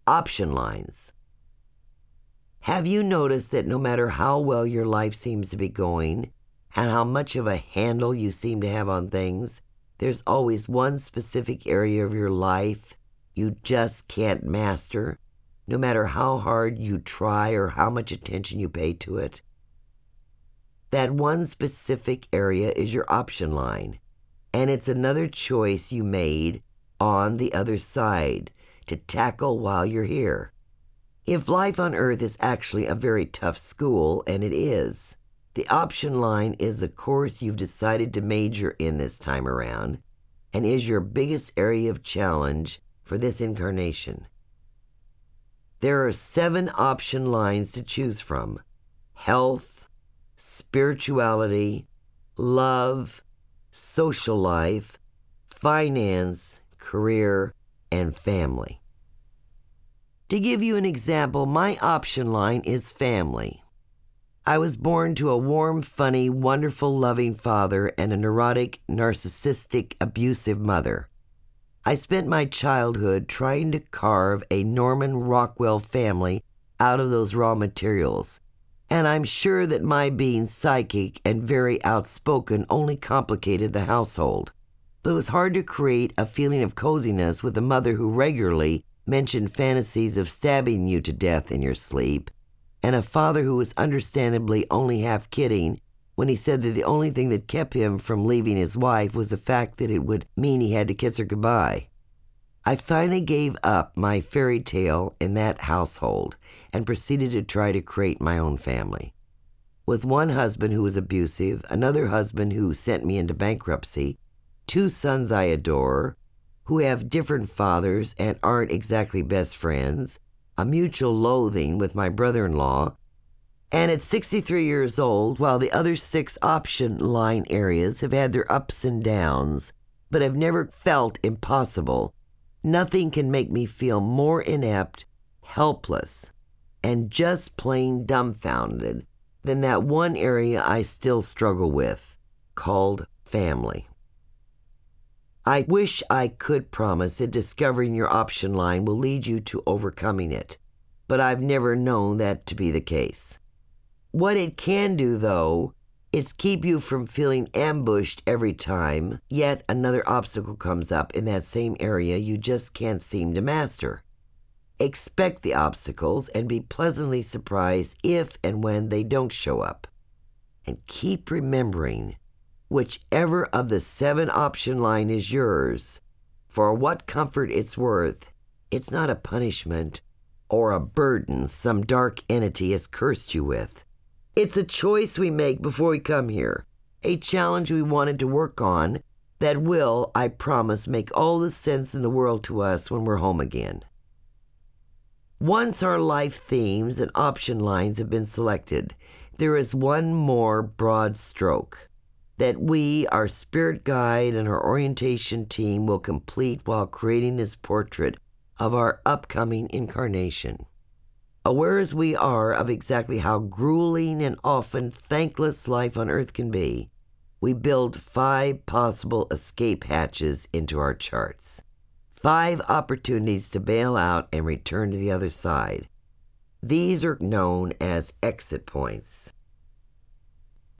option lines. Have you noticed that no matter how well your life seems to be going and how much of a handle you seem to have on things, there's always one specific area of your life you just can't master, no matter how hard you try or how much attention you pay to it? That one specific area is your option line, and it's another choice you made on the other side to tackle while you're here. If life on Earth is actually a very tough school, and it is, the option line is a course you've decided to major in this time around and is your biggest area of challenge for this incarnation. There are 7 option lines to choose from: health, spirituality, love, social life, finance, career, and family. To give you an example, my option line is family. I was born to a warm, funny, wonderful, loving father and a neurotic, narcissistic, abusive mother. I spent my childhood trying to carve a Norman Rockwell family out of those raw materials, and I'm sure that my being psychic and very outspoken only complicated the household. But it was hard to create a feeling of coziness with a mother who regularly mentioned fantasies of stabbing you to death in your sleep, and a father who was understandably only half kidding when he said that the only thing that kept him from leaving his wife was the fact that it would mean he had to kiss her goodbye. I finally gave up my fairy tale in that household and proceeded to try to create my own family. With one husband who was abusive, another husband who sent me into bankruptcy, 2 sons I adore, who have different fathers and aren't exactly best friends, a mutual loathing with my brother-in-law, and at 63 years old, while the other 6 option line areas have had their ups and downs, but have never felt impossible, nothing can make me feel more inept, helpless, and just plain dumbfounded than that one area I still struggle with, called family. I wish I could promise that discovering your option line will lead you to overcoming it, but I've never known that to be the case. What it can do, though, is keep you from feeling ambushed every time yet another obstacle comes up in that same area you just can't seem to master. Expect the obstacles and be pleasantly surprised if and when they don't show up. And keep remembering, whichever of the 7 option line is yours, for what comfort it's worth, it's not a punishment or a burden some dark entity has cursed you with. It's a choice we make before we come here, a challenge we wanted to work on that will, I promise, make all the sense in the world to us when we're home again. Once our life themes and option lines have been selected, there is one more broad stroke that we, our spirit guide, and our orientation team will complete while creating this portrait of our upcoming incarnation. Aware as we are of exactly how grueling and often thankless life on Earth can be, we build 5 possible escape hatches into our charts. 5 opportunities to bail out and return to the other side. These are known as exit points.